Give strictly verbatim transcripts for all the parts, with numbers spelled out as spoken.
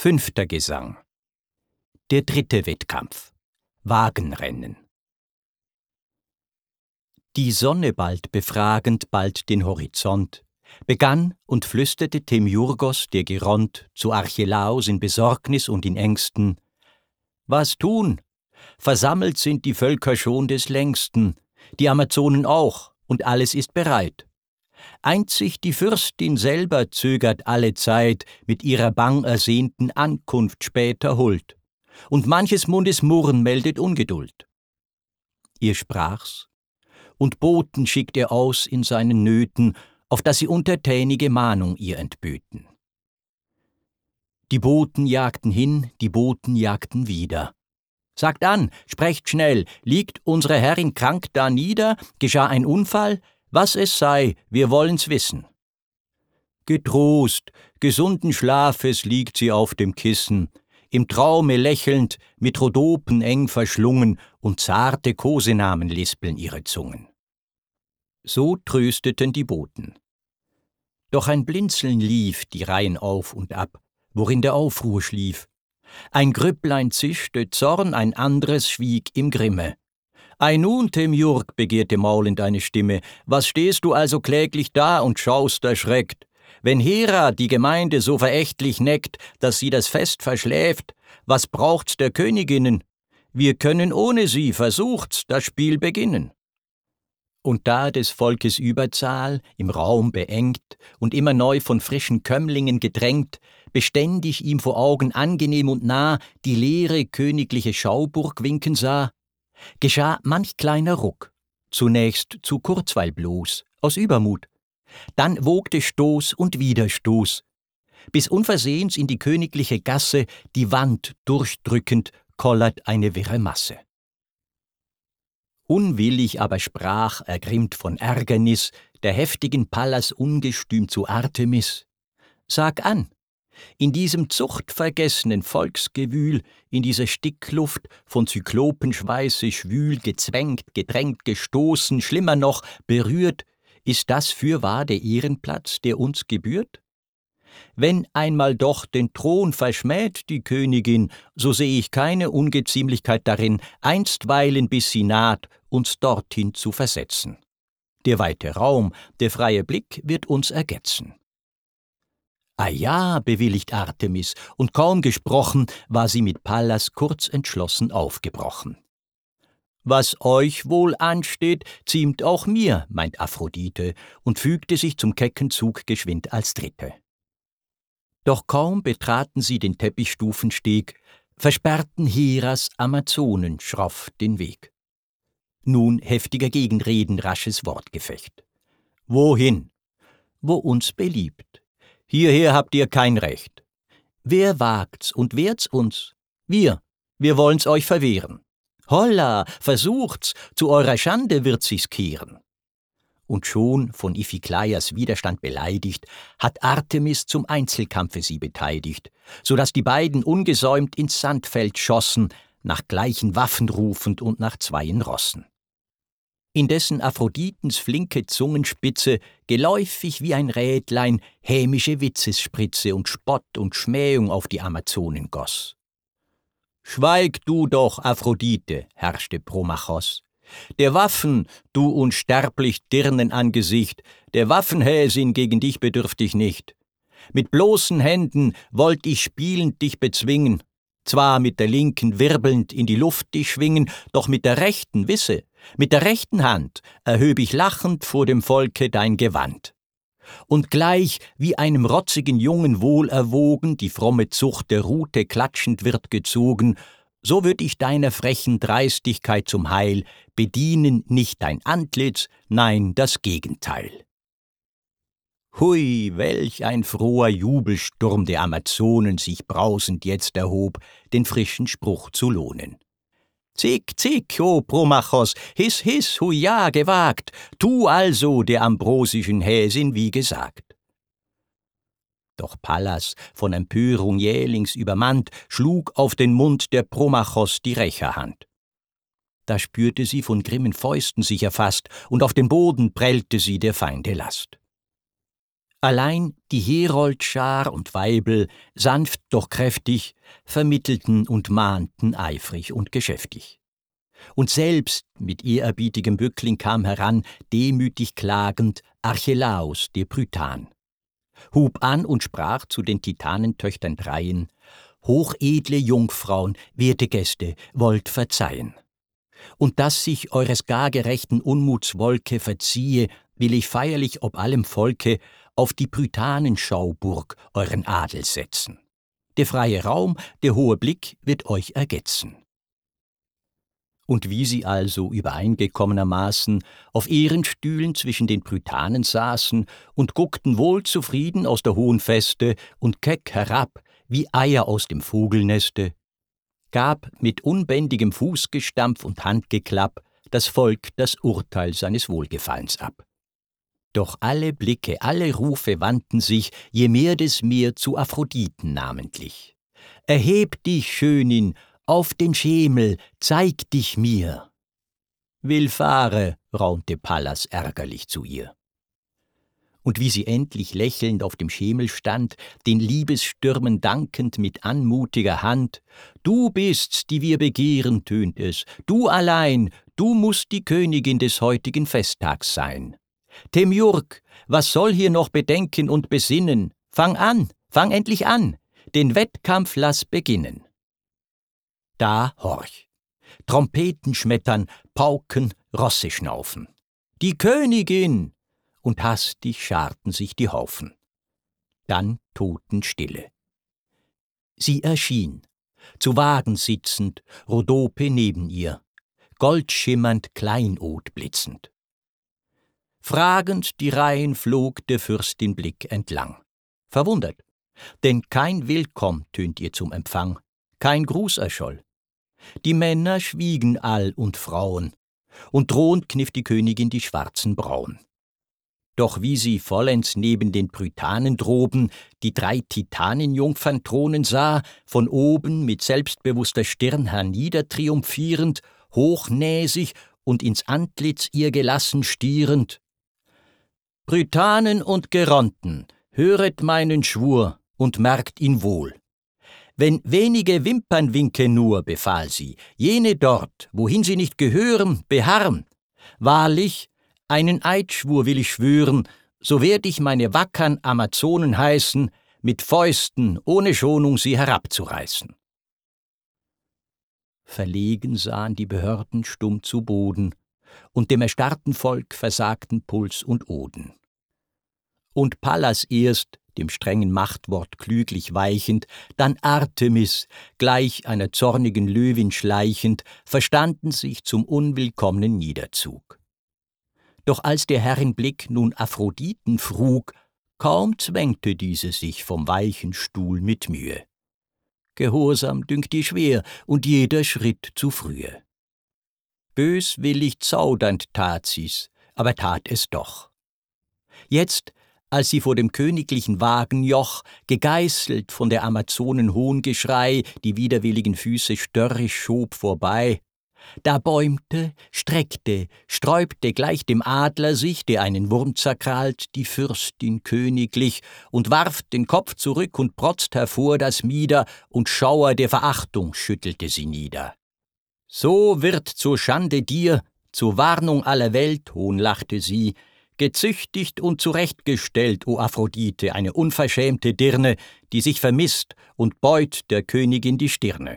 Fünfter Gesang. Der dritte Wettkampf. Wagenrennen. Die Sonne bald befragend, bald den Horizont, begann und flüsterte Themiurgos, der Geronte, zu Archelaos in Besorgnis und in Ängsten: »Was tun? Versammelt sind die Völker schon des Längsten, die Amazonen auch, und alles ist bereit. Einzig die Fürstin selber zögert alle Zeit mit ihrer bang ersehnten Ankunft später Huld, und manches Mundes Murren meldet Ungeduld.« Ihr sprach's, und Boten schickt er aus in seinen Nöten, auf dass sie untertänige Mahnung ihr entböten. Die Boten jagten hin, die Boten jagten wieder. »Sagt an, sprecht schnell, liegt unsere Herrin krank da nieder, geschah ein Unfall? Was es sei, wir wollen's wissen.« »Getrost, gesunden Schlafes liegt sie auf dem Kissen, im Traume lächelnd, mit Rhodopen eng verschlungen, und zarte Kosenamen lispeln ihre Zungen.« So trösteten die Boten. Doch ein Blinzeln lief die Reihen auf und ab, worin der Aufruhr schlief. Ein Grüpplein zischte Zorn, ein andres schwieg im Grimme. »Ei nun, Themiurg«, begehrte maulend eine Stimme, »was stehst du also kläglich da und schaust erschreckt? Wenn Hera die Gemeinde so verächtlich neckt, dass sie das Fest verschläft, was braucht's der Königinnen? Wir können ohne sie, versucht's, das Spiel beginnen.« Und da des Volkes Überzahl, im Raum beengt und immer neu von frischen Kömmlingen gedrängt, beständig ihm vor Augen angenehm und nah die leere königliche Schauburg winken sah, geschah manch kleiner Ruck, zunächst zu Kurzweil bloß, aus Übermut. Dann wogte Stoß und Widerstoß, bis unversehens in die königliche Gasse, die Wand durchdrückend, kollert eine wirre Masse. Unwillig aber sprach, ergrimmt von Ärgernis, der heftigen Pallas Ungestüm zu Artemis: »Sag an, in diesem zuchtvergessenen Volksgewühl, in dieser Stickluft, von Zyklopenschweiße schwül, gezwängt, gedrängt, gestoßen, schlimmer noch, berührt, ist das fürwahr der Ehrenplatz, der uns gebührt? Wenn einmal doch den Thron verschmäht die Königin, so seh ich keine Ungeziemlichkeit darin, einstweilen bis sie naht, uns dorthin zu versetzen. Der weite Raum, der freie Blick wird uns ergetzen.« »Ah ja«, bewilligt Artemis, und kaum gesprochen, war sie mit Pallas kurz entschlossen aufgebrochen. »Was euch wohl ansteht, ziemt auch mir«, meint Aphrodite, und fügte sich zum kecken Zug geschwind als Dritte. Doch kaum betraten sie den Teppichstufensteg, versperrten Heras Amazonen schroff den Weg. Nun heftiger Gegenreden, rasches Wortgefecht. »Wohin?« »Wo uns beliebt. Hierher habt ihr kein Recht. Wer wagt's und wehrt's uns? Wir, wir wollen's euch verwehren. Holla, versucht's, zu eurer Schande wird sich's kehren.« Und schon, von Iphikleias Widerstand beleidigt, hat Artemis zum Einzelkampfe sie beteiligt, so dass die beiden ungesäumt ins Sandfeld schossen, nach gleichen Waffen rufend und nach zweien Rossen. Indessen Aphroditens flinke Zungenspitze, geläufig wie ein Rädlein, hämische Witzesspritze und Spott und Schmähung auf die Amazonen goss. »Schweig du doch, Aphrodite«, herrschte Promachos. »Der Waffen, du unsterblich Dirnenangesicht, der Waffenhäsin gegen dich bedürft ich nicht. Mit bloßen Händen wollt ich spielend dich bezwingen, zwar mit der linken wirbelnd in die Luft dich schwingen, doch mit der rechten, wisse, mit der rechten Hand erhöb ich lachend vor dem Volke dein Gewand. Und gleich wie einem rotzigen Jungen wohl erwogen, die fromme Zucht der Rute klatschend wird gezogen, so würd ich deiner frechen Dreistigkeit zum Heil bedienen nicht dein Antlitz, nein, das Gegenteil.« Hui, welch ein froher Jubelsturm der Amazonen sich brausend jetzt erhob, den frischen Spruch zu lohnen. »Zick, zick, o Promachos, hiss, hiss, huja, gewagt, tu also der ambrosischen Häsin wie gesagt.« Doch Pallas, von Empörung jählings übermannt, schlug auf den Mund der Promachos die Rächerhand. Da spürte sie von grimmen Fäusten sich erfasst, und auf den Boden prellte sie der Feinde Last. Allein die Heroldschar und Weibel, sanft doch kräftig, vermittelten und mahnten eifrig und geschäftig. Und selbst mit ehrerbietigem Bückling kam heran, demütig klagend, Archelaus der Prytan. Hub an und sprach zu den Titanentöchtern dreien: Hochedle Jungfrauen, werte Gäste, wollt verzeihen. Und dass sich eures gar gerechten Unmuts Wolke verziehe, will ich feierlich ob allem Volke auf die Prytanenschauburg euren Adel setzen. Der freie Raum, der hohe Blick wird euch ergetzen. Und wie sie also übereingekommenermaßen auf Ehrenstühlen zwischen den Prytanen saßen und guckten wohl zufrieden aus der hohen Feste und keck herab, wie Eier aus dem Vogelneste, gab mit unbändigem Fußgestampf und Handgeklapp das Volk das Urteil seines Wohlgefallens ab. Doch alle Blicke, alle Rufe wandten sich, je mehr des mehr, zu Aphroditen namentlich. »Erheb dich, Schönin, auf den Schemel, zeig dich mir!« »Willfahre«, raunte Pallas ärgerlich zu ihr. Und wie sie endlich lächelnd auf dem Schemel stand, den Liebesstürmen dankend mit anmutiger Hand: »Du bist's, die wir begehren«, tönt es, »du allein, du mußt die Königin des heutigen Festtags sein. Themiurg, was soll hier noch bedenken und besinnen? Fang an, fang endlich an, den Wettkampf lass beginnen.« Da horch! Trompeten schmettern, Pauken, Rosse schnaufen. »Die Königin!« Und hastig scharten sich die Haufen. Dann Totenstille. Sie erschien, zu Wagen sitzend, Rhodope neben ihr, goldschimmernd Kleinod blitzend. Fragend die Reihen flog der Fürstin Blick entlang. Verwundert, denn kein Willkomm tönt ihr zum Empfang, kein Gruß erscholl. Die Männer schwiegen all und Frauen, und drohend kniff die Königin die schwarzen Brauen. Doch wie sie vollends neben den Prytanen droben die drei Titanenjungfern thronen sah, von oben mit selbstbewusster Stirn herniedertriumphierend, hochnäsig und ins Antlitz ihr gelassen stierend: »Prytanen und Geronten, höret meinen Schwur und merkt ihn wohl. Wenn wenige Wimpernwinke nur, befahl sie, jene dort, wohin sie nicht gehören, beharren. Wahrlich, einen Eidschwur will ich schwören, so werd ich meine wackern Amazonen heißen, mit Fäusten ohne Schonung sie herabzureißen.« Verlegen sahen die Behörden stumm zu Boden, und dem erstarrten Volk versagten Puls und Oden. Und Pallas erst, dem strengen Machtwort klüglich weichend, dann Artemis, gleich einer zornigen Löwin schleichend, verstanden sich zum unwillkommenen Niederzug. Doch als der Herrin Blick nun Aphroditen frug, kaum zwängte diese sich vom weichen Stuhl mit Mühe. Gehorsam dünkt ihr schwer und jeder Schritt zu frühe. Böswillig zaudernd tat sie's, aber tat es doch. Jetzt, als sie vor dem königlichen Wagenjoch, gegeißelt von der Amazonen Hohngeschrei, die widerwilligen Füße störrisch schob vorbei, da bäumte, streckte, sträubte gleich dem Adler sich, der einen Wurm zerkrallt, die Fürstin königlich, und warf den Kopf zurück und protzt hervor das Mieder, und Schauer der Verachtung schüttelte sie nieder. »So wird zur Schande dir, zur Warnung aller Welt«, hohnlachte sie, »gezüchtigt und zurechtgestellt, o Aphrodite, eine unverschämte Dirne, die sich vermisst und beut der Königin die Stirne.«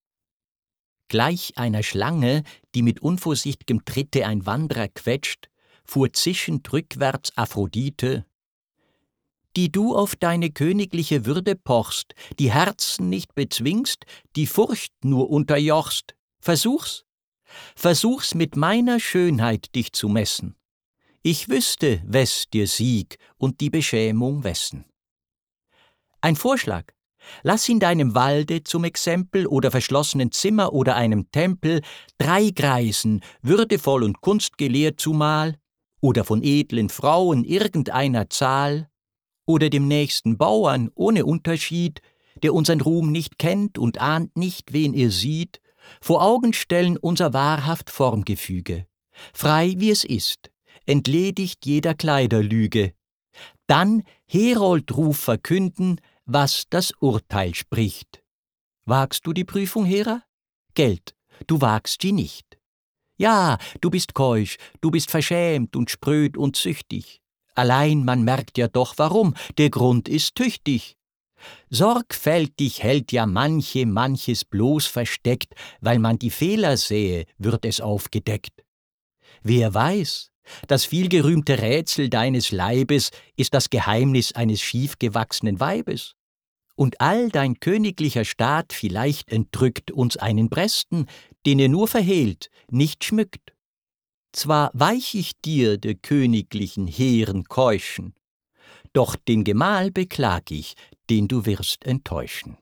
Gleich einer Schlange, die mit unvorsichtigem Tritte ein Wanderer quetscht, fuhr zischend rückwärts Aphrodite: »Die du auf deine königliche Würde pochst, die Herzen nicht bezwingst, die Furcht nur unterjochst, versuch's, versuch's mit meiner Schönheit dich zu messen. Ich wüsste, wes dir Sieg und die Beschämung wessen. Ein Vorschlag: Lass in deinem Walde zum Exempel oder verschlossenen Zimmer oder einem Tempel drei Greisen, würdevoll und kunstgelehrt zumal, oder von edlen Frauen irgendeiner Zahl, oder dem nächsten Bauern ohne Unterschied, der unsern Ruhm nicht kennt und ahnt nicht, wen er sieht, vor Augen stellen unser wahrhaft Formgefüge, frei wie es ist, entledigt jeder Kleiderlüge. dann Heroldruf verkünden, was das Urteil spricht. Wagst du die Prüfung, Hera? Gelt, du wagst sie nicht. Ja, du bist keusch, du bist verschämt und spröd und süchtig. Allein man merkt ja doch warum, der Grund ist tüchtig. Sorgfältig hält ja manche manches bloß versteckt, weil man die Fehler sähe, wird es aufgedeckt. Wer weiß, das vielgerühmte Rätsel deines Leibes ist das Geheimnis eines schiefgewachsenen Weibes. Und all dein königlicher Staat vielleicht entrückt uns einen Bresten, den er nur verhehlt, nicht schmückt. Zwar weich ich dir der königlichen hehren Keuschen, doch den Gemahl beklag ich, den du wirst enttäuschen.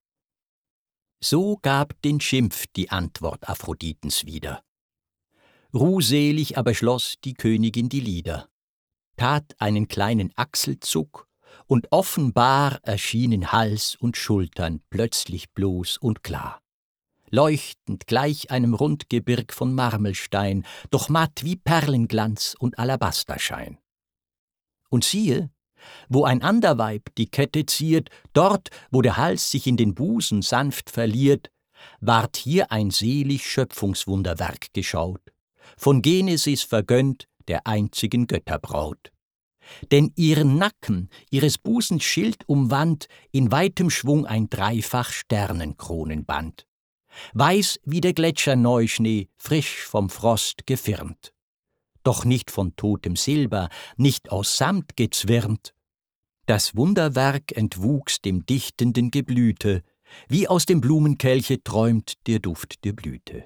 So gab den Schimpf die Antwort Aphroditens wieder. Ruhselig aber schloss die Königin die Lider, tat einen kleinen Achselzuck, und offenbar erschienen Hals und Schultern plötzlich bloß und klar. Leuchtend gleich einem Rundgebirg von Marmelstein, doch matt wie Perlenglanz und Alabasterschein. Und siehe, wo ein ander Weib die Kette ziert, dort, wo der Hals sich in den Busen sanft verliert, ward hier ein selig Schöpfungswunderwerk geschaut, von Genesis vergönnt, der einzigen Götterbraut. Denn ihren Nacken, ihres Busens Schild umwand, in weitem Schwung ein dreifach Sternenkronenband. Weiß wie der Gletscher-Neuschnee, frisch vom Frost gefirnt. Doch nicht von totem Silber, nicht aus Samt gezwirnt. Das Wunderwerk entwuchs dem dichtenden Geblüte, wie aus dem Blumenkelche träumt der Duft der Blüte.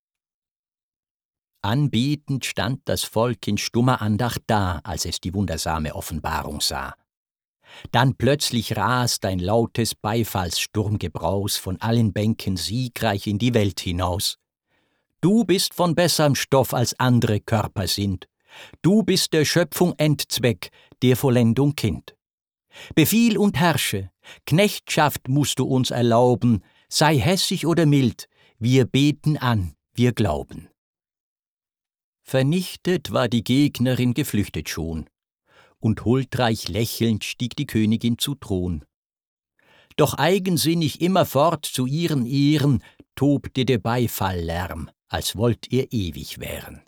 Anbetend stand das Volk in stummer Andacht da, als es die wundersame Offenbarung sah. Dann plötzlich rast ein lautes Beifallssturmgebraus von allen Bänken siegreich in die Welt hinaus. Du bist von besserem Stoff als andere Körper sind. Du bist der Schöpfung Endzweck, der Vollendung Kind. Befiehl und herrsche, Knechtschaft musst du uns erlauben, sei hässig oder mild, wir beten an, wir glauben. Vernichtet war die Gegnerin geflüchtet schon, und huldreich lächelnd stieg die Königin zu Thron. Doch eigensinnig immerfort zu ihren Ehren tobte der Beifalllärm, als wollt ihr ewig wären.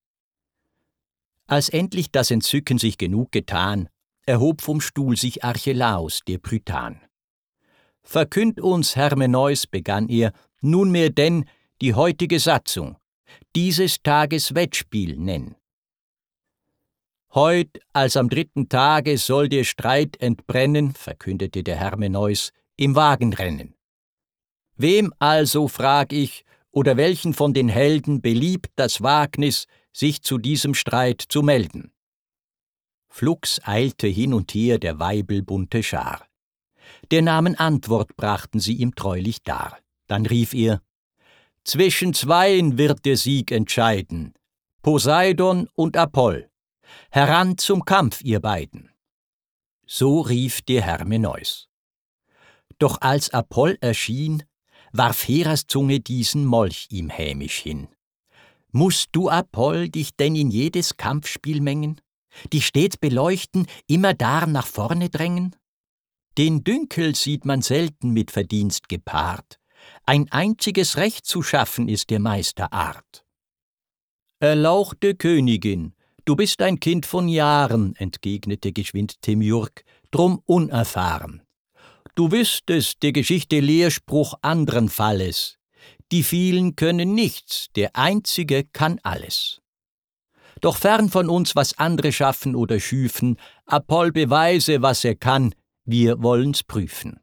Als endlich das Entzücken sich genug getan, erhob vom Stuhl sich Archelaus, der Prytan. »Verkünd uns, Hermeneus«, begann er, »nunmehr denn die heutige Satzung, dieses Tages Wettspiel nenn.« »Heut, als am dritten Tage, soll der Streit entbrennen«, verkündete der Hermeneus, »im Wagenrennen. Wem also, frag ich, oder welchen von den Helden beliebt das Wagnis, sich zu diesem Streit zu melden?« Flugs eilte hin und her der Weibel bunte Schar. Der Namen Antwort brachten sie ihm treulich dar. Dann rief er: »Zwischen zweien wird der Sieg entscheiden, Poseidon und Apoll. Heran zum Kampf, ihr beiden!« So rief der Hermeneus. Doch als Apoll erschien, warf Heras Zunge diesen Molch ihm hämisch hin. »Musst du, Apoll, dich denn in jedes Kampfspiel mengen? Dich stets beleuchten, immer dar nach vorne drängen? Den Dünkel sieht man selten mit Verdienst gepaart. Ein einziges Recht zu schaffen ist der Meisterart.« »Erlauchte Königin, du bist ein Kind von Jahren«, entgegnete geschwind Themiurg, »drum unerfahren. Du wüsstest der Geschichte Lehrspruch andern Falles. Die vielen können nichts, der Einzige kann alles. Doch fern von uns, was andere schaffen oder schüfen, Apoll beweise, was er kann, wir wollen's prüfen.«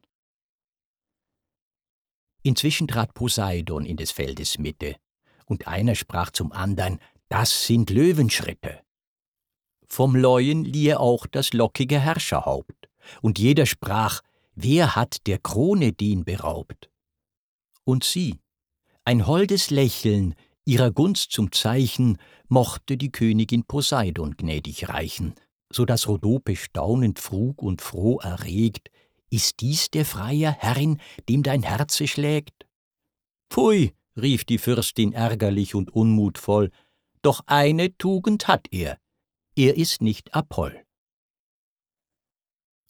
Inzwischen trat Poseidon in des Feldes Mitte, und einer sprach zum andern: »Das sind Löwenschritte.« Vom Leuen lieh er auch das lockige Herrscherhaupt, und jeder sprach: »Wer hat der Krone den beraubt?« Und sie, ein holdes Lächeln, ihrer Gunst zum Zeichen, mochte die Königin Poseidon gnädig reichen, so daß Rhodope staunend frug und froh erregt: »Ist dies der Freier, Herrin, dem dein Herze schlägt?« »Pfui«, rief die Fürstin ärgerlich und unmutvoll, »doch eine Tugend hat er, er ist nicht Apoll.«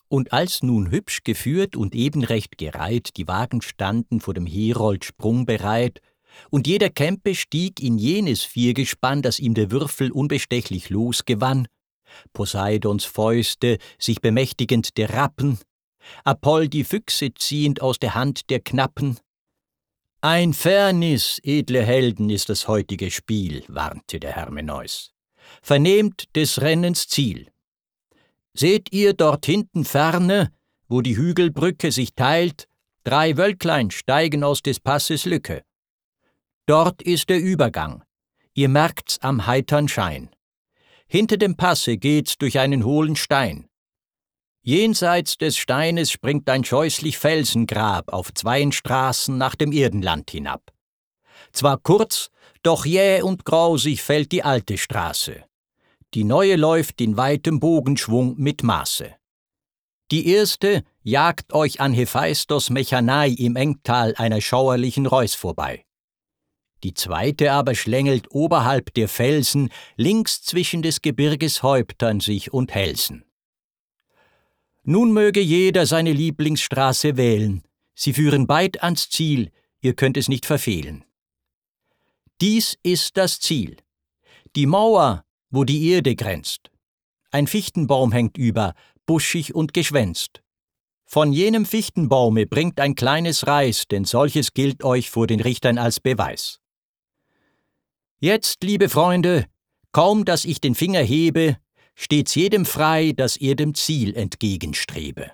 Und als nun hübsch geführt und ebenrecht gereiht die Wagen standen vor dem Herold sprungbereit, und jeder Kämpe stieg in jenes Viergespann, das ihm der Würfel unbestechlich losgewann, Poseidons Fäuste sich bemächtigend der Rappen, Apoll die Füchse ziehend aus der Hand der Knappen. »Ein Fährnis, edle Helden, ist das heutige Spiel«, warnte der Hermeneus. »Vernehmt des Rennens Ziel. Seht ihr dort hinten ferne, wo die Hügelbrücke sich teilt, drei Wölklein steigen aus des Passes Lücke. Dort ist der Übergang, ihr merkt's am heitern Schein. Hinter dem Passe geht's durch einen hohlen Stein. Jenseits des Steines springt ein scheußlich Felsengrab auf zweien Straßen nach dem Erdenland hinab. Zwar kurz, doch jäh und grausig fällt die alte Straße. Die neue läuft in weitem Bogenschwung mit Maße. Die erste jagt euch an Hephaistos Mechanai im Engtal einer schauerlichen Reuß vorbei. Die zweite aber schlängelt oberhalb der Felsen links zwischen des Gebirges Häuptern sich und Hälsen. Nun möge jeder seine Lieblingsstraße wählen, sie führen beid ans Ziel, ihr könnt es nicht verfehlen. Dies ist das Ziel, die Mauer, wo die Erde grenzt. Ein Fichtenbaum hängt über, buschig und geschwänzt. Von jenem Fichtenbaume bringt ein kleines Reis, denn solches gilt euch vor den Richtern als Beweis. Jetzt, liebe Freunde, kaum dass ich den Finger hebe, steht's jedem frei, dass er dem Ziel entgegenstrebe.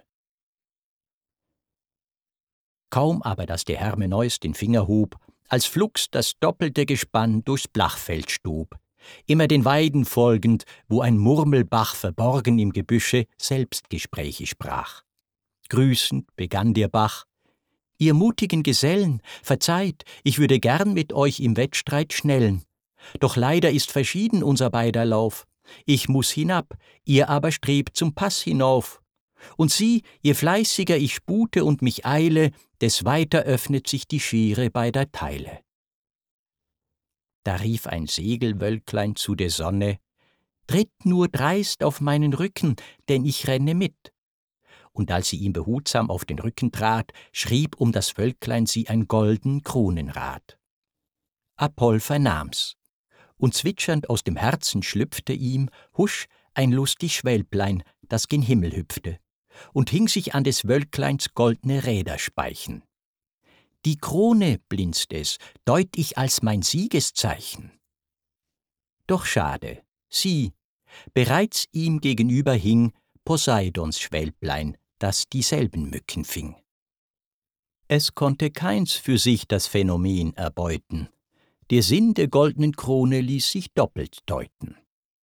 Kaum aber, dass der Hermeneus den Finger hob, als flugs das doppelte Gespann durchs Blachfeld stob, immer den Weiden folgend, wo ein Murmelbach verborgen im Gebüsche Selbstgespräche sprach. Grüßend begann der Bach: »Ihr mutigen Gesellen, verzeiht, ich würde gern mit euch im Wettstreit schnellen. Doch leider ist verschieden unser beider Lauf. Ich muß hinab, ihr aber strebt zum Pass hinauf. Und sieh, je fleißiger ich spute und mich eile, des weiter öffnet sich die Schere beider Teile.« Da rief ein Segelwölklein zu der Sonne: »Tritt nur dreist auf meinen Rücken, denn ich renne mit.« Und als sie ihm behutsam auf den Rücken trat, schrieb um das Wölklein sie ein golden Kronenrad. Apoll vernahm's, und zwitschernd aus dem Herzen schlüpfte ihm, husch, ein lustig Schwälblein, das gen Himmel hüpfte, und hing sich an des Wölkleins goldne Räderspeichen. Die Krone, blinzt es, deut ich als mein Siegeszeichen. Doch schade, sieh, bereits ihm gegenüber hing Poseidons Schwälblein, das dieselben Mücken fing. Es konnte keins für sich das Phänomen erbeuten. Der Sinn der goldenen Krone ließ sich doppelt deuten.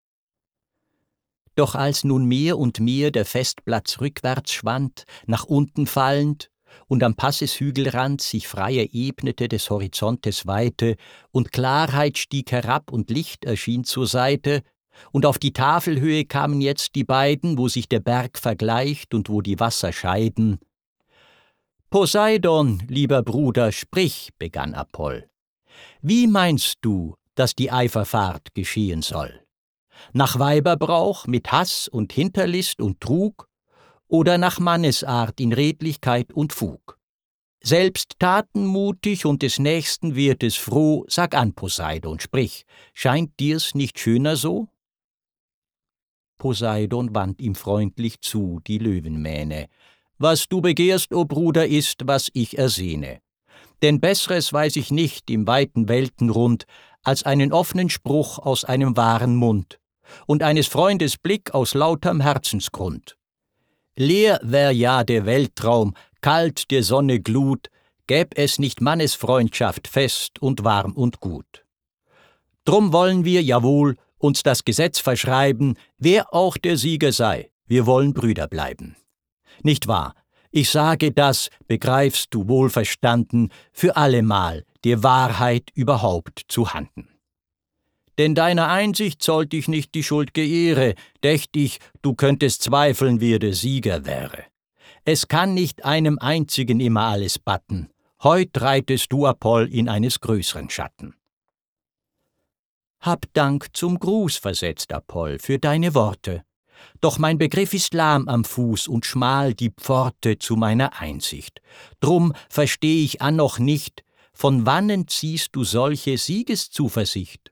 Doch als nun mehr und mehr der Festplatz rückwärts schwand, nach unten fallend, und am Passeshügelrand sich freier ebnete des Horizontes Weite, und Klarheit stieg herab und Licht erschien zur Seite, und auf die Tafelhöhe kamen jetzt die beiden, wo sich der Berg vergleicht und wo die Wasser scheiden. »Poseidon, lieber Bruder, sprich«, begann Apoll. »Wie meinst du, dass die Eiferfahrt geschehen soll? Nach Weiberbrauch mit Hass und Hinterlist und Trug, oder nach Mannesart in Redlichkeit und Fug? Selbst tatenmutig und des Nächsten Wertes froh, sag an, Poseidon, sprich, scheint dir's nicht schöner so?« Poseidon wandt ihm freundlich zu die Löwenmähne: »Was du begehrst, o Bruder, ist, was ich ersehne. Denn Besseres weiß ich nicht im weiten Weltenrund, als einen offenen Spruch aus einem wahren Mund und eines Freundes Blick aus lauterm Herzensgrund. Leer wär ja der Weltraum, kalt der Sonne Glut, gäb es nicht Mannesfreundschaft fest und warm und gut. Drum wollen wir, jawohl, uns das Gesetz verschreiben, wer auch der Sieger sei, wir wollen Brüder bleiben. Nicht wahr? Ich sage das, begreifst du wohlverstanden, für allemal, dir Wahrheit überhaupt zu handen. Denn deiner Einsicht zollt ich nicht die schuld'ge Ehre, dächt ich, du könntest zweifeln, wer der Sieger wäre. Es kann nicht einem einzigen immer alles batten, heut reitest du, Apoll, in eines größeren Schatten.« »Hab Dank zum Gruß«, versetzt Apoll, »für deine Worte. Doch mein Begriff ist lahm am Fuß und schmal die Pforte zu meiner Einsicht. Drum versteh ich annoch nicht, von wannen ziehst du solche Siegeszuversicht?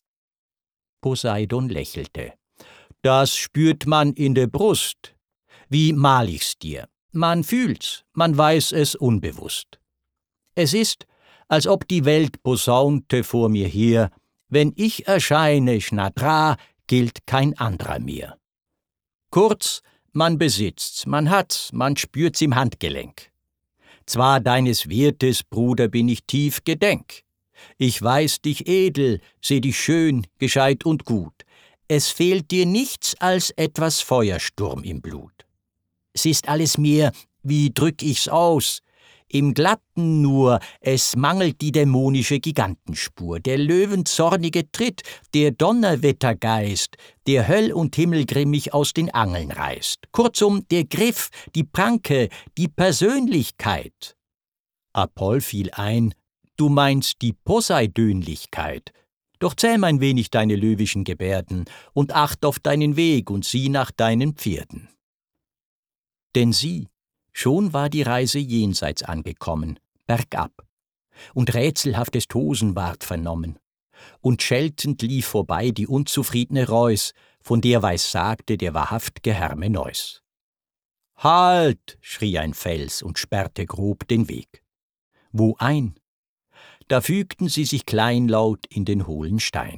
Poseidon lächelte. Das spürt man in der Brust. Wie mal ich's dir? Man fühlt's, man weiß es unbewusst. Es ist, als ob die Welt posaunte vor mir her, wenn ich erscheine, Schnadra, gilt kein anderer mehr. Kurz, man besitzt's, man hat's, man spürt's im Handgelenk. Zwar deines Wertes, Bruder, bin ich tief gedenk. Ich weiß dich edel, seh dich schön, gescheit und gut. Es fehlt dir nichts als etwas Feuersturm im Blut. Es ist alles mir, wie drück ich's aus, im Glatten nur, es mangelt die dämonische Gigantenspur, der löwenzornige Tritt, der Donnerwettergeist, der Höll und Himmel grimmig aus den Angeln reißt. Kurzum, der Griff, die Pranke, die Persönlichkeit. Apoll fiel ein, du meinst die Poseidönlichkeit. Doch zähm ein wenig deine löwischen Gebärden und acht auf deinen Weg und sieh nach deinen Pferden. Denn sieh, schon war die Reise jenseits angekommen, bergab, und rätselhaftes Tosen ward vernommen, und scheltend lief vorbei die unzufriedene Reus, von der weiß sagte der wahrhaft'ge Hermeneus. »Halt«, schrie ein Fels und sperrte grob den Weg. Wo ein? Da fügten sie sich kleinlaut in den hohlen Stein.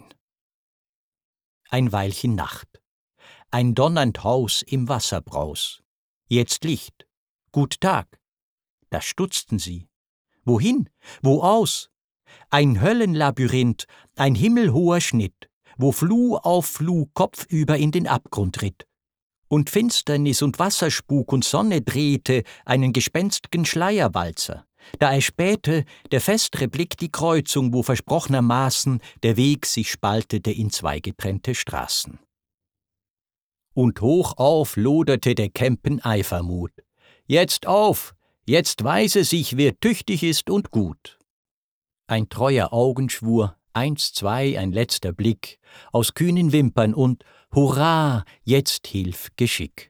Ein Weilchen Nacht, ein donnernd Haus im Wasserbraus, jetzt Licht, gut Tag. Da stutzten sie. Wohin? Wo aus? Ein Höllenlabyrinth, ein himmelhoher Schnitt, wo Fluh auf Fluh kopfüber in den Abgrund ritt. Und Finsternis und Wasserspuk und Sonne drehte einen gespenst'gen Schleierwalzer. Da erspähte der festre Blick die Kreuzung, wo versprochnermaßen der Weg sich spaltete in zwei getrennte Straßen. Und hoch auf loderte der Kämpen Eifermut. Jetzt auf, jetzt weise sich, wer tüchtig ist und gut. Ein treuer Augenschwur, eins, zwei, ein letzter Blick, aus kühnen Wimpern und Hurra, jetzt hilf Geschick.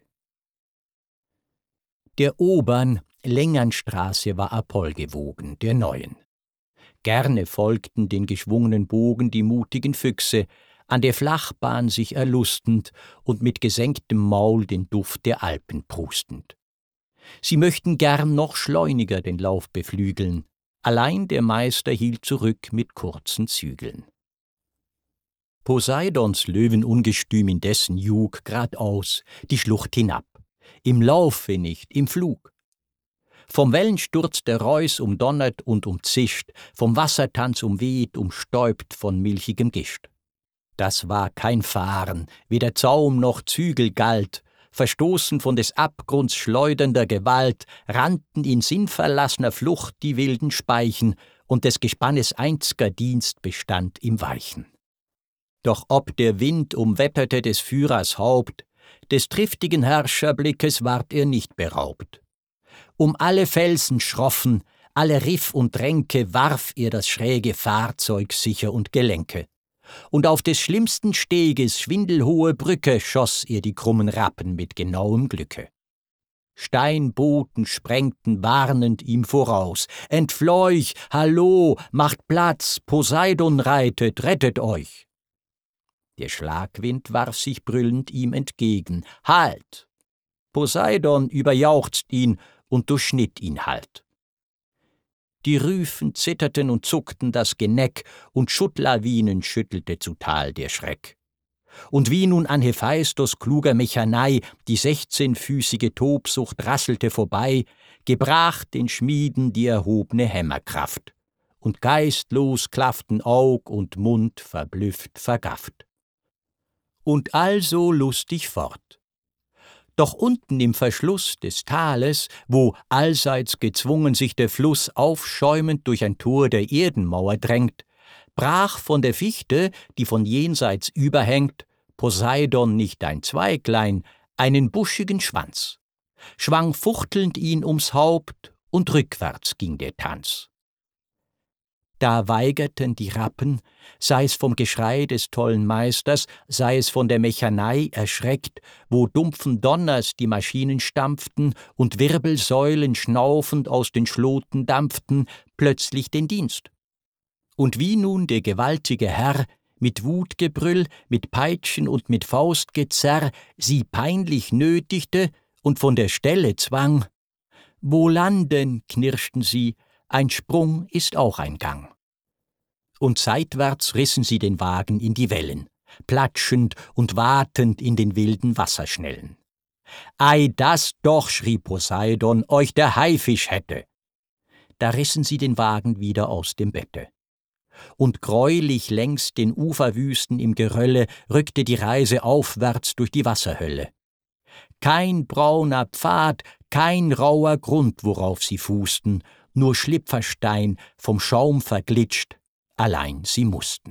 Der obern, längern Straße war Apoll gewogen, der neuen. Gerne folgten den geschwungenen Bogen die mutigen Füchse, an der Flachbahn sich erlustend und mit gesenktem Maul den Duft der Alpen prustend. Sie möchten gern noch schleuniger den Lauf beflügeln, allein der Meister hielt zurück mit kurzen Zügeln. Poseidons Löwenungestüm indessen jug gradaus, die Schlucht hinab, im Laufe nicht, im Flug. Vom Wellensturz der Reus umdonnert und umzischt, vom Wassertanz umweht, umstäubt von milchigem Gischt. Das war kein Fahren, weder Zaum noch Zügel galt, verstoßen von des Abgrunds schleudernder Gewalt, rannten in sinnverlassener Flucht die wilden Speichen, und des Gespannes einz'ger Dienst bestand im Weichen. Doch ob der Wind umwetterte des Führers Haupt, des triftigen Herrscherblickes ward er nicht beraubt. Um alle Felsen schroffen, alle Riff und Ränke warf er das schräge Fahrzeug sicher und gelenke. Und auf des schlimmsten Steges schwindelhohe Brücke schoss er die krummen Rappen mit genauem Glücke. Steinboten sprengten warnend ihm voraus. Entfleuch, hallo, macht Platz, Poseidon reitet, rettet euch. Der Schlagwind warf sich brüllend ihm entgegen. Halt! Poseidon überjauchzt ihn und durchschnitt ihn halt. Die Rüfen zitterten und zuckten das Geneck, und Schuttlawinen schüttelte zu Tal der Schreck. Und wie nun an Hephaistos kluger Mechanei die sechzehnfüßige Tobsucht rasselte vorbei, gebrach den Schmieden die erhobne Hämmerkraft, und geistlos klafften Aug und Mund verblüfft vergafft. Und also lustig fort. Doch unten im Verschluss des Tales, wo allseits gezwungen sich der Fluss aufschäumend durch ein Tor der Erdenmauer drängt, brach von der Fichte, die von jenseits überhängt, Poseidon nicht ein Zweiglein, einen buschigen Schwanz, schwang fuchtelnd ihn ums Haupt, und rückwärts ging der Tanz. Da weigerten die Rappen, sei es vom Geschrei des tollen Meisters, sei es von der Mechanei erschreckt, wo dumpfen Donners die Maschinen stampften und Wirbelsäulen schnaufend aus den Schloten dampften, plötzlich den Dienst. Und wie nun der gewaltige Herr mit Wutgebrüll, mit Peitschen und mit Faustgezerr sie peinlich nötigte und von der Stelle zwang, »Wo landen«, knirschten sie, »ein Sprung ist auch ein Gang.« Und seitwärts rissen sie den Wagen in die Wellen, platschend und watend in den wilden Wasserschnellen. »Ei, das doch«, schrie Poseidon, »euch der Haifisch hätte!« Da rissen sie den Wagen wieder aus dem Bette. Und greulich längs den Uferwüsten im Gerölle rückte die Reise aufwärts durch die Wasserhölle. Kein brauner Pfad, kein rauer Grund, worauf sie fußten, nur Schlipferstein, vom Schaum verglitscht, allein sie mussten.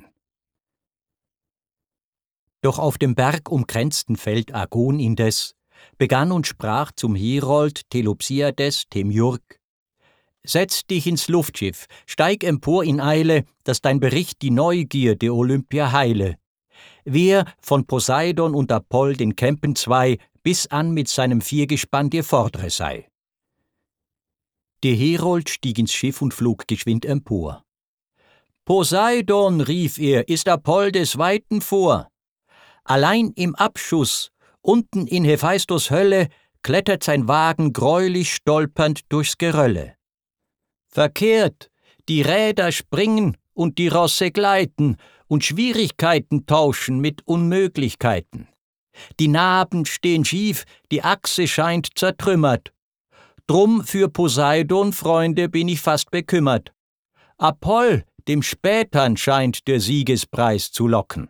Doch auf dem bergumkränzten Feld Agon indes begann und sprach zum Herold Telopsiades Themiurg: »Setz dich ins Luftschiff, steig empor in Eile, dass dein Bericht die Neugier der Olympia heile. Wer von Poseidon und Apoll den Kämpen zwei bis an mit seinem Viergespann dir vordre sei.« Der Herold stieg ins Schiff und flog geschwind empor. »Poseidon«, rief er, »ist Apoll des Weiten vor. Allein im Abschuss, unten in Hephaistos Hölle, klettert sein Wagen greulich stolpernd durchs Gerölle. Verkehrt, die Räder springen und die Rosse gleiten und Schwierigkeiten tauschen mit Unmöglichkeiten. Die Naben stehen schief, die Achse scheint zertrümmert. Drum für Poseidon, Freunde, bin ich fast bekümmert. Apoll, dem Spätern scheint der Siegespreis zu locken.«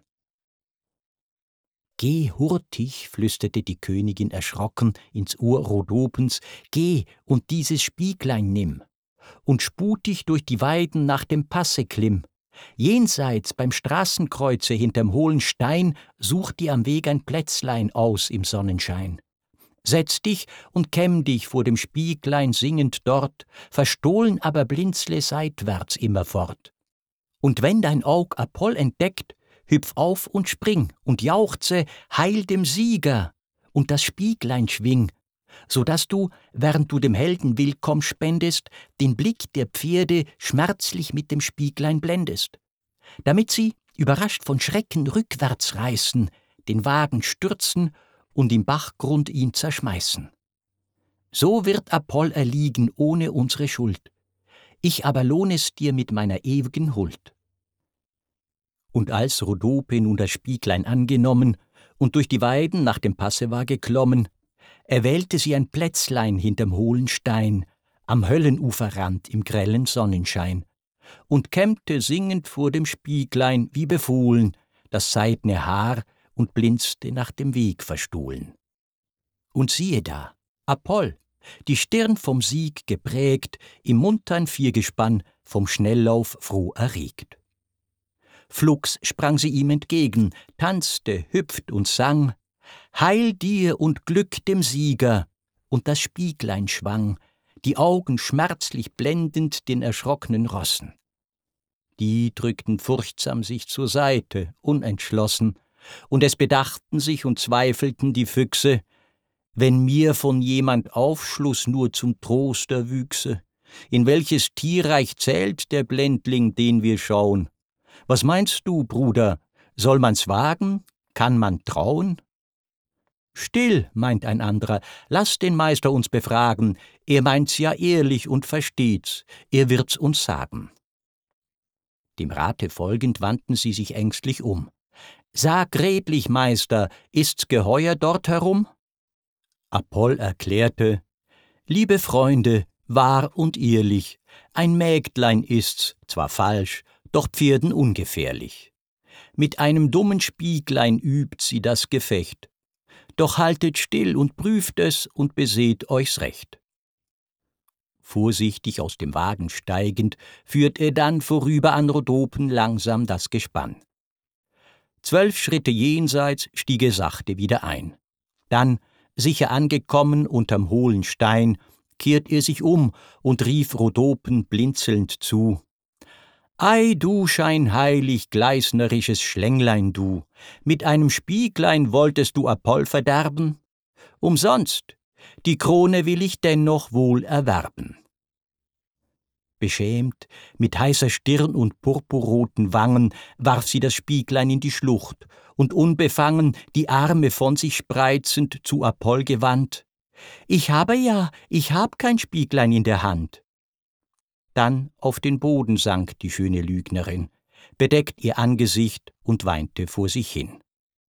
»Geh hurtig«, flüsterte die Königin erschrocken ins Ohr Rhodopens, »geh und dieses Spieglein nimm und sputig durch die Weiden nach dem Passe klimm. Jenseits beim Straßenkreuze hinterm hohlen Stein such dir am Weg ein Plätzlein aus im Sonnenschein. Setz dich und kämm dich vor dem Spieglein singend dort, verstohlen aber blinzle seitwärts immerfort. Und wenn dein Aug Apoll entdeckt, hüpf auf und spring und jauchze Heil dem Sieger und das Spieglein schwing, so daß du, während du dem Helden Willkomm spendest, den Blick der Pferde schmerzlich mit dem Spieglein blendest, damit sie, überrascht von Schrecken, rückwärts reißen, den Wagen stürzen und im Bachgrund ihn zerschmeißen. So wird Apoll erliegen ohne unsere Schuld. Ich aber lohn es dir mit meiner ewigen Huld.« Und als Rhodope nun das Spieglein angenommen und durch die Weiden nach dem Passe war geklommen, erwählte sie ein Plätzlein hinterm hohlen Stein, am Höllenuferrand im grellen Sonnenschein, und kämmte singend vor dem Spieglein, wie befohlen, das seidne Haar und blinzte nach dem Weg verstohlen. Und siehe da, Apoll, die Stirn vom Sieg geprägt, im muntern Viergespann vom Schnelllauf froh erregt. Flugs sprang sie ihm entgegen, tanzte, hüpft und sang, »Heil dir und Glück dem Sieger«, und das Spieglein schwang, die Augen schmerzlich blendend den erschrockenen Rossen. Die drückten furchtsam sich zur Seite, unentschlossen, und es bedachten sich und zweifelten die Füchse, wenn mir von jemand Aufschluss nur zum Trost erwüchse, in welches Tierreich zählt der Blendling, den wir schauen? Was meinst du, Bruder, soll man's wagen, kann man trauen? »Still«, meint ein anderer, »lass den Meister uns befragen, er meint's ja ehrlich und versteht's, er wird's uns sagen.« Dem Rate folgend wandten sie sich ängstlich um. »Sag redlich, Meister, ist's Geheuer dort herum?« Apoll erklärte, »Liebe Freunde, wahr und ehrlich, ein Mägdlein ist's, zwar falsch, doch Pferden ungefährlich. Mit einem dummen Spieglein übt sie das Gefecht. Doch haltet still und prüft es und beseht euch's recht.« Vorsichtig aus dem Wagen steigend, führt er dann vorüber an Rhodopen langsam das Gespann. Zwölf Schritte jenseits stieg er sachte wieder ein. Dann, sicher angekommen unterm hohlen Stein, kehrt er sich um und rief Rhodopen blinzelnd zu: Ei, du scheinheilig gleisnerisches Schlänglein, du, mit einem Spieglein wolltest du Apoll verderben? Umsonst, die Krone will ich dennoch wohl erwerben. Beschämt, mit heißer Stirn und purpurroten Wangen, warf sie das Spieglein in die Schlucht, und unbefangen, die Arme von sich spreizend, zu Apoll gewandt: »Ich habe ja, ich hab kein Spieglein in der Hand.« Dann auf den Boden sank die schöne Lügnerin, bedeckt ihr Angesicht und weinte vor sich hin.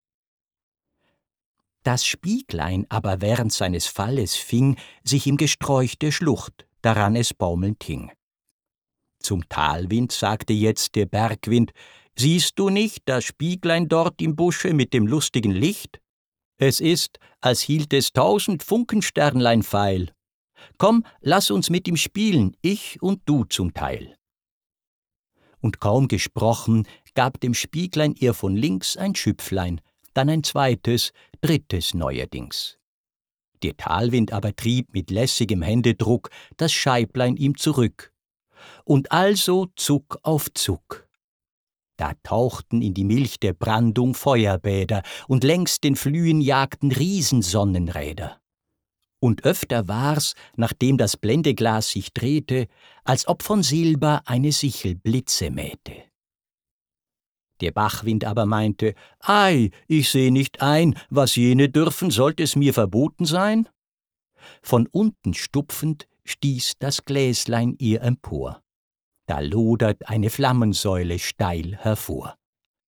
Das Spieglein aber während seines Falles fing sich im Gesträuch der Schlucht, daran es baumelnd hing. Zum Talwind sagte jetzt der Bergwind: »Siehst du nicht das Spieglein dort im Busche mit dem lustigen Licht? Es ist, als hielt es tausend Funkensternlein feil. Komm, lass uns mit ihm spielen, ich und du zum Teil.« Und kaum gesprochen, gab dem Spieglein er von links ein Schüpflein, dann ein zweites, drittes neuerdings. Der Talwind aber trieb mit lässigem Händedruck das Scheiblein ihm zurück. Und also Zuck auf Zuck. Da tauchten in die Milch der Brandung Feuerbäder, und längs den Flühen jagten Riesensonnenräder. Und öfter war's, nachdem das Blendeglas sich drehte, als ob von Silber eine Sichel Blitze mähte. Der Bachwind aber meinte: »Ei, ich seh nicht ein, was jene dürfen, sollt es mir verboten sein?« Von unten stupfend stieß das Gläslein ihr empor. Da lodert eine Flammensäule steil hervor.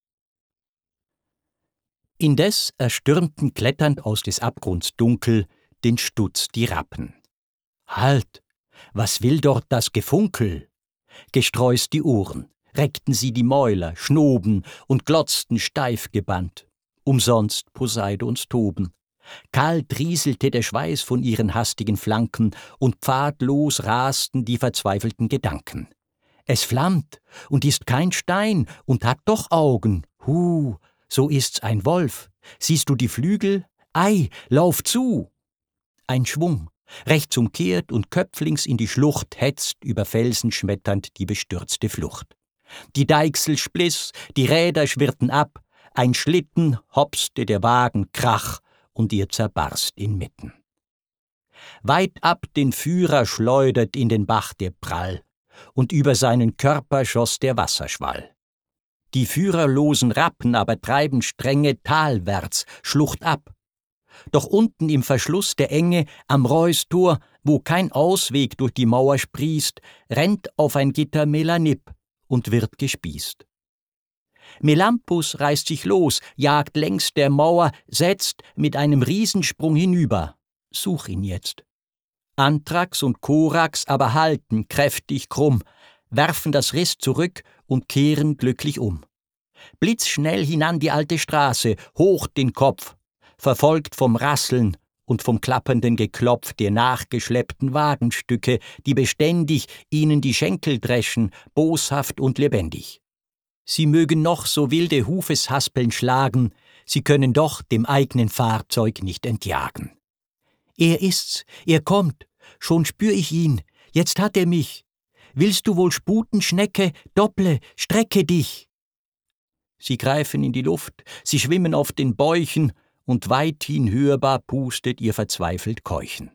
Indes erstürmten kletternd aus des Abgrunds Dunkel den Stutz die Rappen. »Halt! Was will dort das Gefunkel?« Gestreust die Ohren, reckten sie die Mäuler, schnoben und glotzten steif gebannt. Umsonst Poseidons Toben. Kalt rieselte der Schweiß von ihren hastigen Flanken, und pfadlos rasten die verzweifelten Gedanken. Es flammt und ist kein Stein und hat doch Augen. Hu, so ist's ein Wolf. Siehst du die Flügel? Ei, lauf zu! Ein Schwung, rechts umkehrt und köpflings in die Schlucht hetzt über Felsen schmetternd die bestürzte Flucht. Die Deichsel spliss, die Räder schwirrten ab, ein Schlitten hopste der Wagen krach, und ihr zerbarst inmitten. Weit ab den Führer schleudert in den Bach der Prall, und über seinen Körper schoss der Wasserschwall. Die führerlosen Rappen aber treiben strenge talwärts, Schlucht ab. Doch unten im Verschluss der Enge, am Reußtor, wo kein Ausweg durch die Mauer sprießt, rennt auf ein Gitter Melanip und wird gespießt. Melampus reißt sich los, jagt längs der Mauer, setzt mit einem Riesensprung hinüber. Such ihn jetzt. Anthrax und Korax aber halten kräftig krumm, werfen das Riss zurück und kehren glücklich um. Blitzschnell hinan die alte Straße, hoch den Kopf, verfolgt vom Rasseln und vom klappernden Geklopf der nachgeschleppten Wagenstücke, die beständig ihnen die Schenkel dreschen, boshaft und lebendig. Sie mögen noch so wilde Hufeshaspeln schlagen, sie können doch dem eigenen Fahrzeug nicht entjagen. Er ist's, er kommt, schon spür ich ihn, jetzt hat er mich. Willst du wohl sputen, Schnecke, dopple, strecke dich. Sie greifen in die Luft, sie schwimmen auf den Bäuchen, und weithin hörbar pustet ihr verzweifelt Keuchen.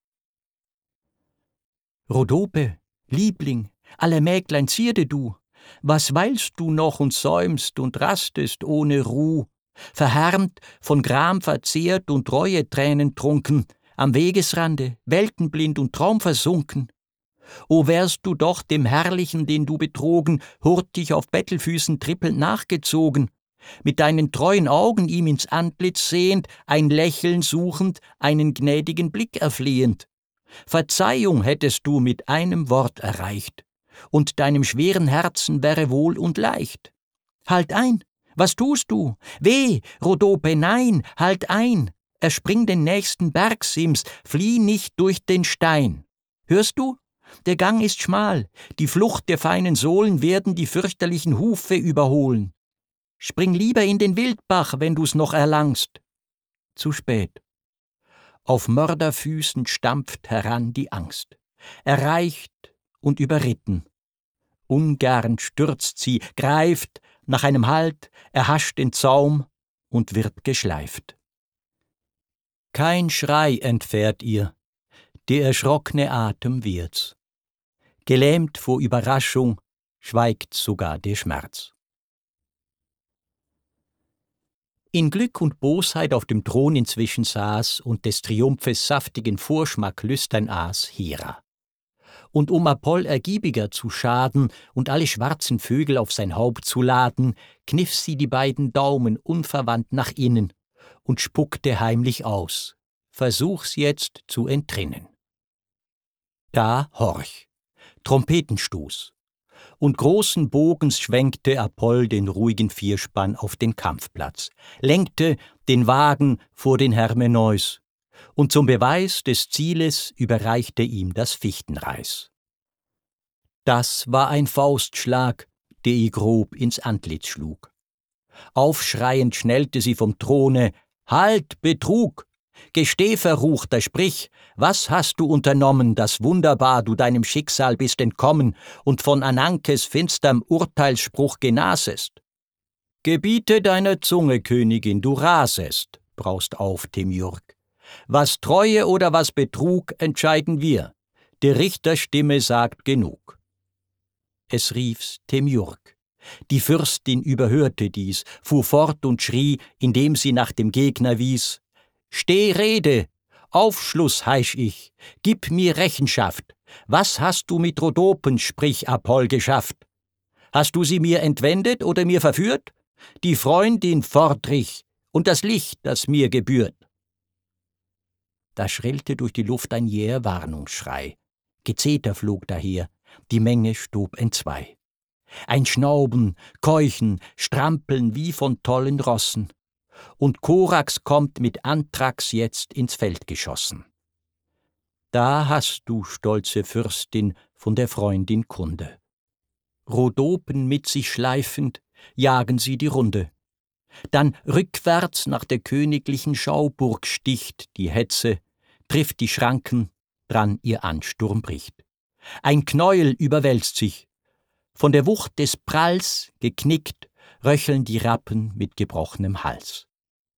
Rhodope, Liebling, aller Mäglein Zierde du, was weilst du noch und säumst und rastest ohne Ruh, verhärmt, von Gram verzehrt und Reuetränen trunken, am Wegesrande, weltenblind und traumversunken? O wärst du doch dem Herrlichen, den du betrogen, hurtig auf Bettelfüßen trippelnd nachgezogen, mit deinen treuen Augen ihm ins Antlitz sehend, ein Lächeln suchend, einen gnädigen Blick erflehend. Verzeihung hättest du mit einem Wort erreicht, und deinem schweren Herzen wäre wohl und leicht. Halt ein! Was tust du? Weh, Rhodope, nein, halt ein! Erspring den nächsten Bergsims, flieh nicht durch den Stein. Hörst du? Der Gang ist schmal, die Flucht der feinen Sohlen werden die fürchterlichen Hufe überholen. Spring lieber in den Wildbach, wenn du's noch erlangst. Zu spät. Auf Mörderfüßen stampft heran die Angst. Erreicht und überritten. Ungern stürzt sie, greift nach einem Halt, erhascht den Zaum und wird geschleift. Kein Schrei entfährt ihr, der erschrockne Atem wird's. Gelähmt vor Überraschung schweigt sogar der Schmerz. In Glück und Bosheit auf dem Thron inzwischen saß und des Triumphes saftigen Vorschmack lüstern aß Hera. Und um Apoll ergiebiger zu schaden und alle schwarzen Vögel auf sein Haupt zu laden, kniff sie die beiden Daumen unverwandt nach innen und spuckte heimlich aus. Versuch's jetzt zu entrinnen. Da horch, Trompetenstoß, und großen Bogens schwenkte Apoll den ruhigen Vierspann auf den Kampfplatz, lenkte den Wagen vor den Hermeneus, und zum Beweis des Zieles überreichte ihm das Fichtenreis. Das war ein Faustschlag, der ihr grob ins Antlitz schlug. Aufschreiend schnellte sie vom Throne: »Halt, Betrug! Gesteh, Verruchter, sprich, was hast du unternommen, dass wunderbar du deinem Schicksal bist entkommen und von Anankes finsterm Urteilsspruch genasest?« »Gebiete deiner Zunge, Königin, du rasest«, braust auf Themiurg. »Was Treue oder was Betrug, entscheiden wir. Der Richterstimme sagt genug.« Es rief's Themiurg. Die Fürstin überhörte dies, fuhr fort und schrie, indem sie nach dem Gegner wies: »Steh Rede! Aufschluss heisch ich! Gib mir Rechenschaft! Was hast du mit Rhodopen, sprich Apoll, geschafft? Hast du sie mir entwendet oder mir verführt? Die Freundin Fordrich und das Licht, das mir gebührt!« Da schrillte durch die Luft ein jäher Warnungsschrei. Gezeter flog daher, die Menge stob entzwei. Ein Schnauben, Keuchen, Strampeln wie von tollen Rossen. Und Korax kommt mit Anthrax jetzt ins Feld geschossen. Da hast du, stolze Fürstin, von der Freundin Kunde. Rhodopen mit sich schleifend, jagen sie die Runde. Dann rückwärts nach der königlichen Schauburg sticht die Hetze, trifft die Schranken, dran ihr Ansturm bricht. Ein Knäuel überwälzt sich. Von der Wucht des Pralls, geknickt, röcheln die Rappen mit gebrochenem Hals.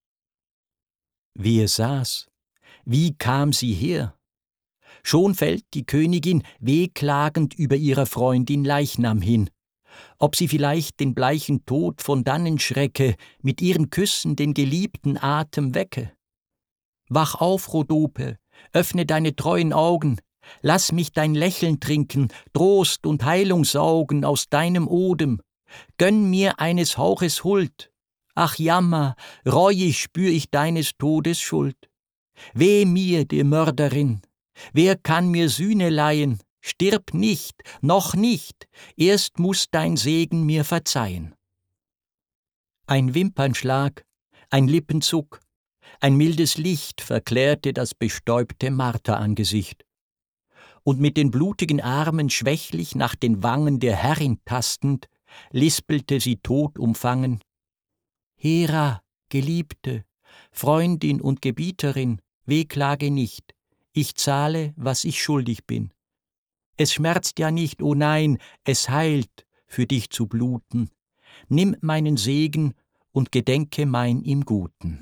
Wer saß? Wie kam sie her? Schon fällt die Königin wehklagend über ihrer Freundin Leichnam hin. Ob sie vielleicht den bleichen Tod von dannen schrecke, mit ihren Küssen den geliebten Atem wecke? Wach auf, Rhodope, öffne deine treuen Augen, lass mich dein Lächeln trinken, Trost und Heilung saugen aus deinem Odem. Gönn mir eines Hauches Huld. Ach Jammer, reuig spür ich deines Todes Schuld. Weh mir, der Mörderin, wer kann mir Sühne leihen? Stirb nicht, noch nicht, erst muß dein Segen mir verzeihen. Ein Wimpernschlag, ein Lippenzuck, ein mildes Licht verklärte das bestäubte Marterangesicht. Und mit den blutigen Armen schwächlich nach den Wangen der Herrin tastend, lispelte sie todumfangen: »Hera, Geliebte, Freundin und Gebieterin, wehklage nicht, ich zahle, was ich schuldig bin. Es schmerzt ja nicht, oh nein, es heilt, für dich zu bluten. Nimm meinen Segen und gedenke mein im Guten.«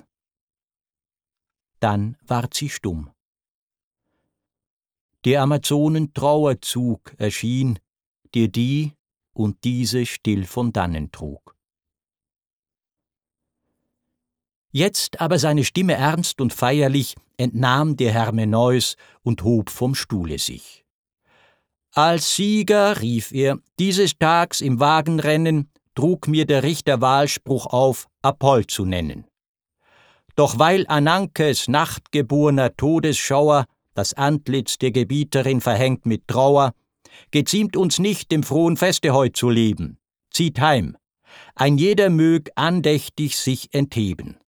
Dann ward sie stumm. Der Amazonen Trauerzug erschien, der die und diese still von dannen trug. Jetzt aber seine Stimme ernst und feierlich entnahm der Hermeneus und hob vom Stuhle sich. »Als Sieger«, rief er, »dieses Tags im Wagenrennen trug mir der Richter Wahlspruch auf, Apoll zu nennen. Doch weil Anankes nachtgeborner Todesschauer das Antlitz der Gebieterin verhängt mit Trauer, geziemt uns nicht, dem frohen Feste heut zu leben. Zieht heim, ein jeder mög andächtig sich entheben.«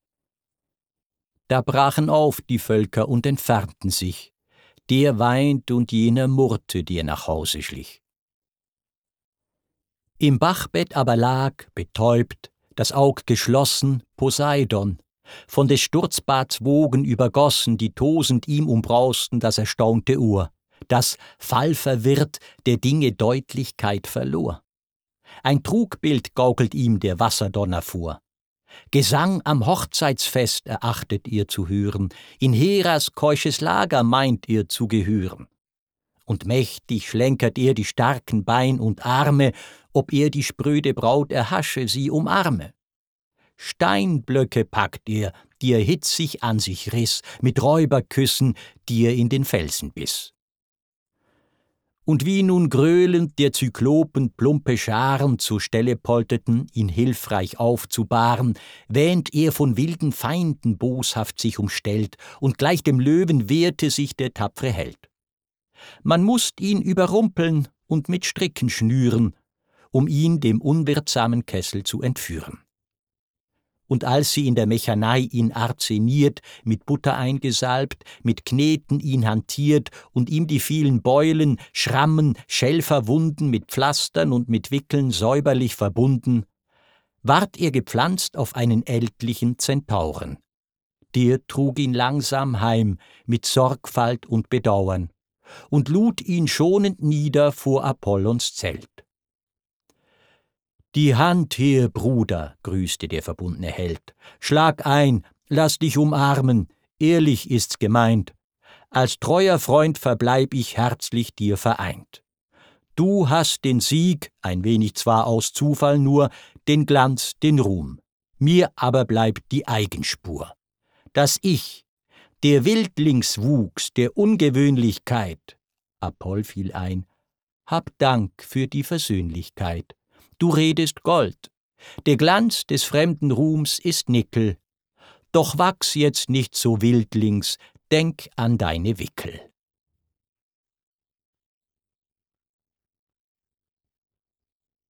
Da brachen auf die Völker und entfernten sich. Der weint und jener murrte, der nach Hause schlich. Im Bachbett aber lag, betäubt, das Aug geschlossen, Poseidon, von des Sturzbads Wogen übergossen, die tosend ihm umbrausten das erstaunte Ohr, das, fallverwirrt, der Dinge Deutlichkeit verlor. Ein Trugbild gaukelt ihm der Wasserdonner vor. Gesang am Hochzeitsfest erachtet ihr zu hören, in Heras keusches Lager meint ihr zu gehören. Und mächtig schlenkert er die starken Bein und Arme, ob er die spröde Braut erhasche, sie umarme. Steinblöcke packt er, die er hitzig an sich riss, mit Räuberküssen, die er in den Felsen biss. Und wie nun gröhlend der Zyklopen plumpe Scharen zur Stelle polterten, ihn hilfreich aufzubahren, wähnt er von wilden Feinden boshaft sich umstellt, und gleich dem Löwen wehrte sich der tapfre Held. Man mußt ihn überrumpeln und mit Stricken schnüren, um ihn dem unwirtsamen Kessel zu entführen. Und als sie in der Mechanei ihn arzeniert, mit Butter eingesalbt, mit Kneten ihn hantiert und ihm die vielen Beulen, Schrammen, Schelferwunden mit Pflastern und mit Wickeln säuberlich verbunden, ward er gepflanzt auf einen ältlichen Zentauren. Der trug ihn langsam heim, mit Sorgfalt und Bedauern, und lud ihn schonend nieder vor Apollons Zelt. »Die Hand her, Bruder«, grüßte der verbundene Held. »Schlag ein, lass dich umarmen, ehrlich ist's gemeint. Als treuer Freund verbleib ich herzlich dir vereint. Du hast den Sieg, ein wenig zwar aus Zufall nur, den Glanz, den Ruhm. Mir aber bleibt die Eigenspur. Dass ich, der Wildlingswuchs der Ungewöhnlichkeit«, Apoll fiel ein, »hab Dank für die Versöhnlichkeit. Du redest Gold, der Glanz des fremden Ruhms ist Nickel. Doch wachs jetzt nicht so wildlings, denk an deine Wickel.«